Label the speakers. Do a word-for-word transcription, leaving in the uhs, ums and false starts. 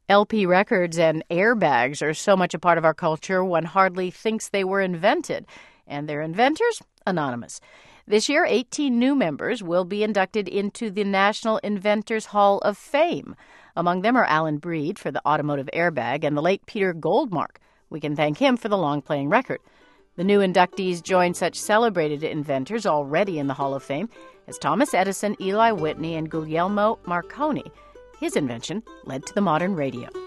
Speaker 1: L P records and airbags are so much a part of our culture, one hardly thinks they were invented. And their inventors? Anonymous. This year, eighteen new members will be inducted into the National Inventors Hall of Fame. Among them are Alan Breed for the automotive airbag and the late Peter Goldmark. We can thank him for the long-playing record. The new inductees join such celebrated inventors already in the Hall of Fame as Thomas Edison, Eli Whitney, and Guglielmo Marconi. His invention led to the modern radio.